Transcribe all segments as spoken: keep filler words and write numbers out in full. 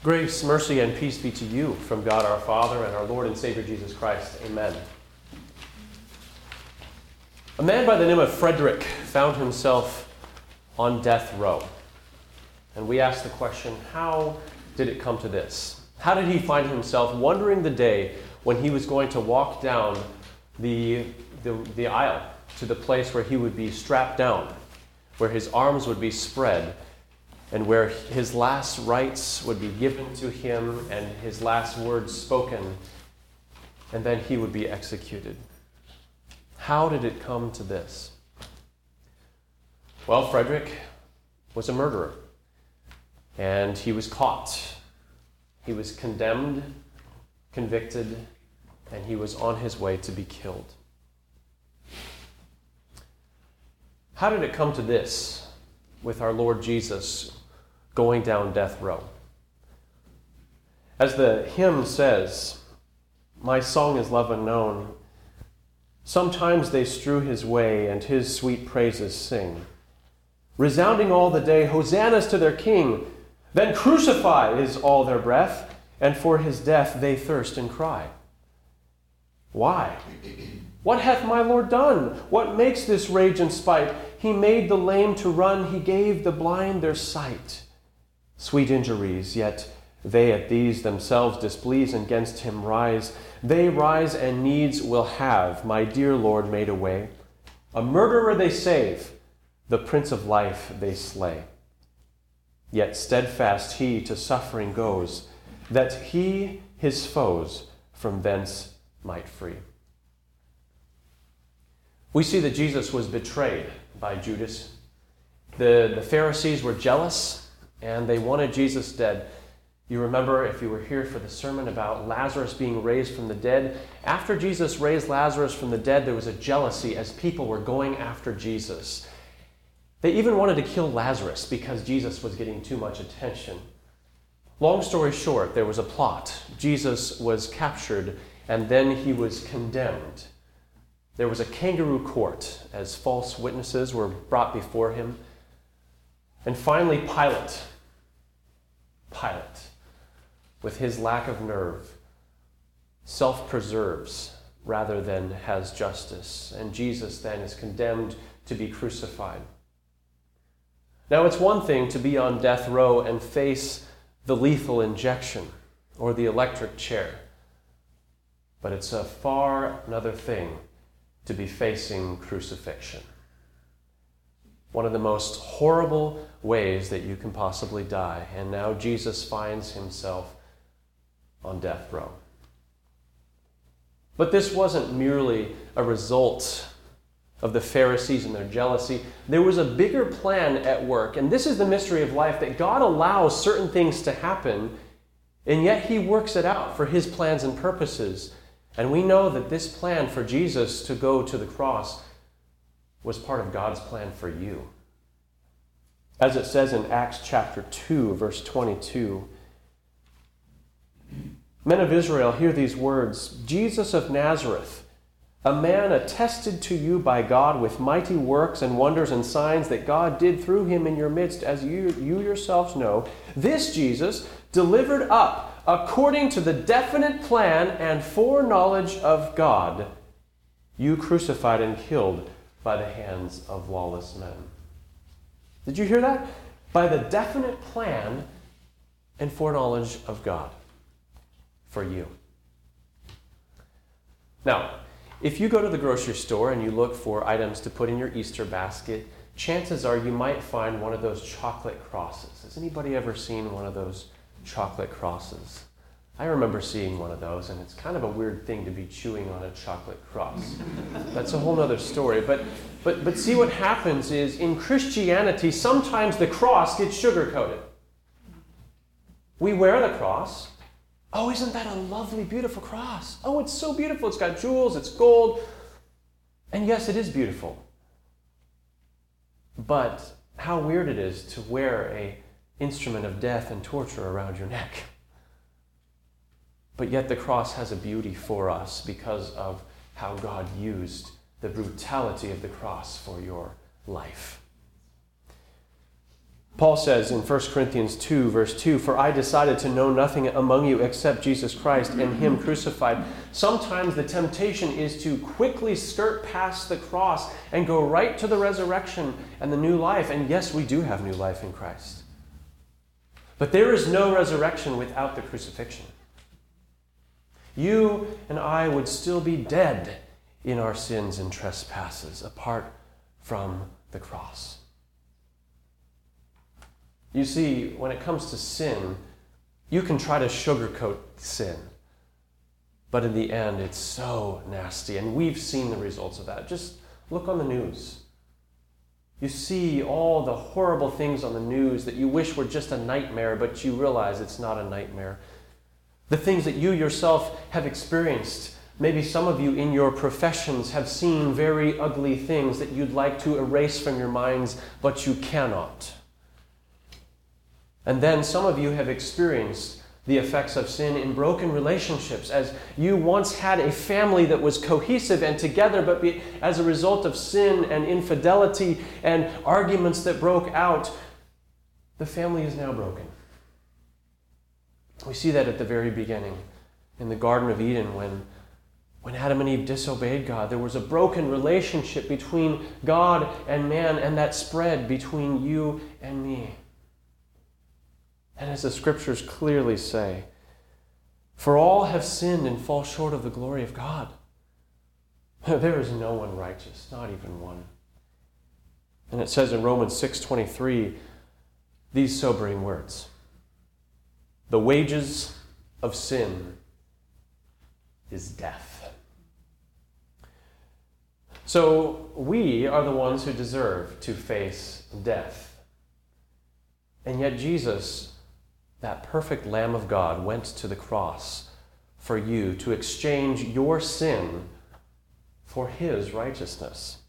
Grace, mercy, and peace be to you from God our Father and our Lord and Savior Jesus Christ. Amen. A man by the name of Frederick found himself on death row. And we ask the question, how did it come to this? How did he find himself wondering the day when he was going to walk down the, the, the aisle to the place where he would be strapped down, where his arms would be spread, and where his last rites would be given to him and his last words spoken, and then he would be executed? How did it come to this? Well, Frederick was a murderer, and he was caught. He was condemned, convicted, and he was on his way to be killed. How did it come to this with our Lord Jesus going down death row? As the hymn says, "My song is love unknown. Sometimes they strew his way and his sweet praises sing. Resounding all the day, hosannas to their King. Then crucify is all their breath, and for his death they thirst and cry. Why? What hath my Lord done? What makes this rage and spite? He made the lame to run, he gave the blind their sight. Sweet injuries, yet they at these themselves displease and against him rise. They rise and needs will have my dear Lord made away. A murderer they save, the Prince of Life they slay. Yet steadfast he to suffering goes, that he his foes from thence might free." We see that Jesus was betrayed by Judas. The, the Pharisees were jealous, and they wanted Jesus dead. You remember, if you were here for the sermon about Lazarus being raised from the dead, after Jesus raised Lazarus from the dead, there was a jealousy as people were going after Jesus. They even wanted to kill Lazarus because Jesus was getting too much attention. Long story short, there was a plot. Jesus was captured, and then he was condemned. There was a kangaroo court as false witnesses were brought before him. And finally, Pilate, Pilate, with his lack of nerve, self-preserves rather than has justice. And Jesus then is condemned to be crucified. Now, it's one thing to be on death row and face the lethal injection or the electric chair, but it's a far another thing to be facing crucifixion. One of the most horrible ways that you can possibly die. And now Jesus finds himself on death row. But this wasn't merely a result of the Pharisees and their jealousy. There was a bigger plan at work. And this is the mystery of life, that God allows certain things to happen, and yet he works it out for his plans and purposes. And we know that this plan for Jesus to go to the cross was part of God's plan for you. As it says in Acts chapter two, verse twenty-two, "Men of Israel, hear these words. Jesus of Nazareth, a man attested to you by God with mighty works and wonders and signs that God did through him in your midst, as you, you yourselves know. This Jesus delivered up according to the definite plan and foreknowledge of God, you crucified and killed by the hands of lawless men." Did you hear that? By the definite plan and foreknowledge of God for you. Now, if you go to the grocery store and you look for items to put in your Easter basket, chances are you might find one of those chocolate crosses. Has anybody ever seen one of those chocolate crosses? I remember seeing one of those, and it's kind of a weird thing to be chewing on a chocolate cross. That's a whole other story. But, but, but see, what happens is, in Christianity, sometimes the cross gets sugar-coated. We wear the cross. Oh, isn't that a lovely, beautiful cross? Oh, it's so beautiful. It's got jewels, it's gold. And yes, it is beautiful. But how weird it is to wear an instrument of death and torture around your neck. But yet the cross has a beauty for us because of how God used the brutality of the cross for your life. Paul says in First Corinthians two, verse two, "For I decided to know nothing among you except Jesus Christ and him crucified." Sometimes the temptation is to quickly skirt past the cross and go right to the resurrection and the new life. And yes, we do have new life in Christ. But there is no resurrection without the crucifixion. You and I would still be dead in our sins and trespasses apart from the cross. You see, when it comes to sin, you can try to sugarcoat sin. But in the end, it's so nasty. And we've seen the results of that. Just look on the news. You see all the horrible things on the news that you wish were just a nightmare, but you realize it's not a nightmare. The things that you yourself have experienced. Maybe some of you in your professions have seen very ugly things that you'd like to erase from your minds, but you cannot. And then some of you have experienced the effects of sin in broken relationships, as you once had a family that was cohesive and together, but be, as a result of sin and infidelity and arguments that broke out, the family is now broken. We see that at the very beginning in the Garden of Eden when, when Adam and Eve disobeyed God. There was a broken relationship between God and man, and that spread between you and me. And as the scriptures clearly say, "For all have sinned and fall short of the glory of God." There is no one righteous, not even one. And it says in Romans six twenty-three, these sobering words: "The wages of sin is death." So we are the ones who deserve to face death. And yet Jesus, that perfect Lamb of God, went to the cross for you to exchange your sin for his righteousness.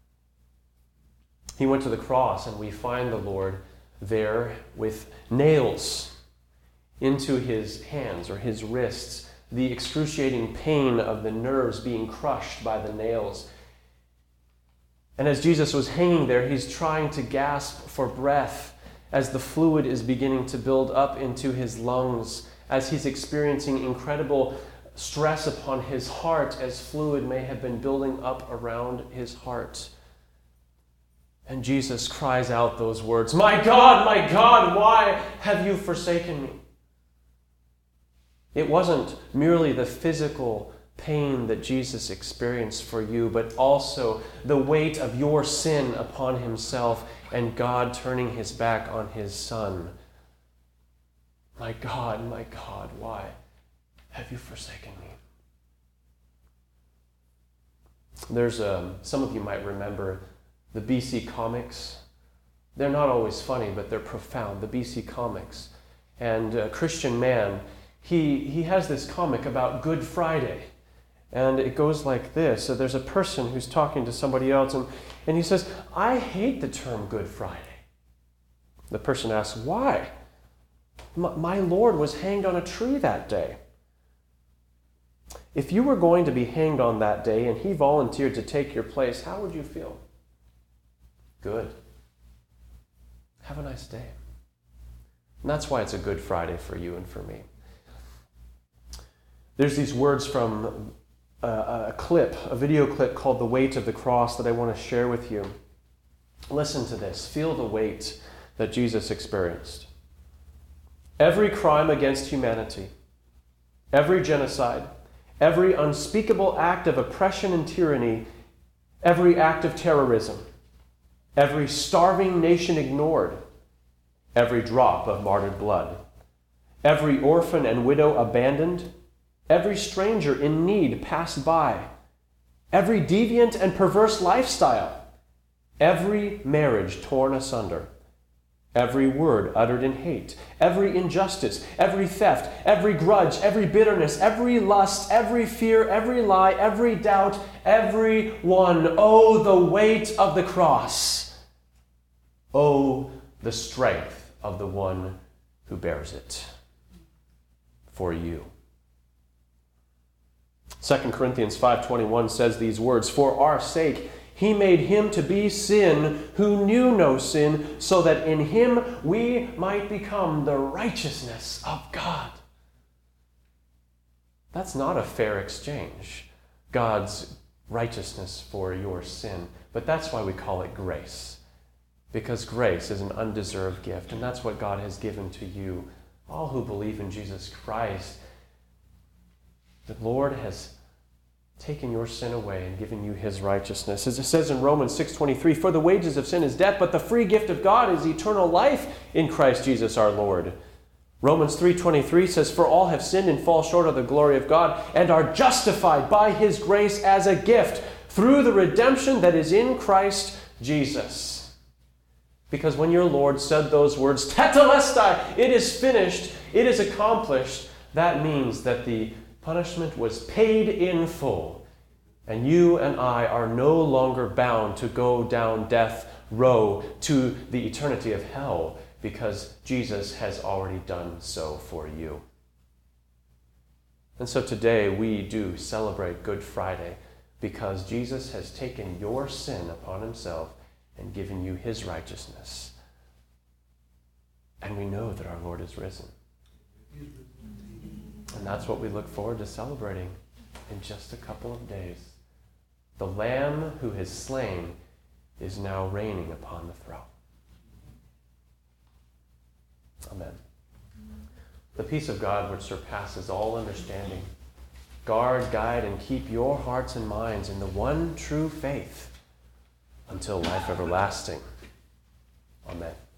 He went to the cross, and we find the Lord there with nails into his hands or his wrists, the excruciating pain of the nerves being crushed by the nails. And as Jesus was hanging there, he's trying to gasp for breath as the fluid is beginning to build up into his lungs, as he's experiencing incredible stress upon his heart, as fluid may have been building up around his heart. And Jesus cries out those words, "My God, my God, why have you forsaken me?" It wasn't merely the physical pain that Jesus experienced for you, but also the weight of your sin upon himself and God turning his back on his Son. "My God, my God, why have you forsaken me?" There's um, some of you might remember the B C comics. They're not always funny, but they're profound. The B C comics. And uh, Christian Man, he, he has this comic about Good Friday. And it goes like this. So there's a person who's talking to somebody else, and, and he says, "I hate the term Good Friday." The person asks, "Why?" "M- my Lord was hanged on a tree that day." "If you were going to be hanged on that day and he volunteered to take your place, how would you feel?" "Good. Have a nice day." And that's why it's a Good Friday for you and for me. There's these words from a, a clip, a video clip called "The Weight of the Cross" that I want to share with you. Listen to this. Feel the weight that Jesus experienced. "Every crime against humanity, every genocide, every unspeakable act of oppression and tyranny, every act of terrorism, every starving nation ignored, every drop of martyred blood, every orphan and widow abandoned, every stranger in need passed by, every deviant and perverse lifestyle, every marriage torn asunder, every word uttered in hate, every injustice, every theft, every grudge, every bitterness, every lust, every fear, every lie, every doubt, every one. Oh, the weight of the cross. Oh, the strength of the one who bears it for you." Second Corinthians five twenty-one says these words, "For our sake He made him to be sin who knew no sin, so that in him we might become the righteousness of God. That's not a fair exchange, God's righteousness for your sin. But that's why we call it grace. Because grace is an undeserved gift, and that's what God has given to you, all who believe in Jesus Christ. The Lord has taken your sin away and given you his righteousness. As it says in Romans six twenty-three, for the wages of sin is death, but the free gift of God is eternal life in Christ Jesus our Lord. Romans three twenty-three says, for all have sinned and fall short of the glory of God, and are justified by his grace as a gift through the redemption that is in Christ Jesus. Because when your Lord said those words, tetelestai, it is finished, it is accomplished, that means that the punishment was paid in full, and you and I are no longer bound to go down death row to the eternity of hell, because Jesus has already done so for you. And so today we do celebrate Good Friday, because Jesus has taken your sin upon himself and given you his righteousness. And we know that our Lord is risen. And that's what we look forward to celebrating in just a couple of days. The Lamb who is slain is now reigning upon the throne. Amen. The peace of God, which surpasses all understanding, guard, guide, and keep your hearts and minds in the one true faith until life everlasting. Amen.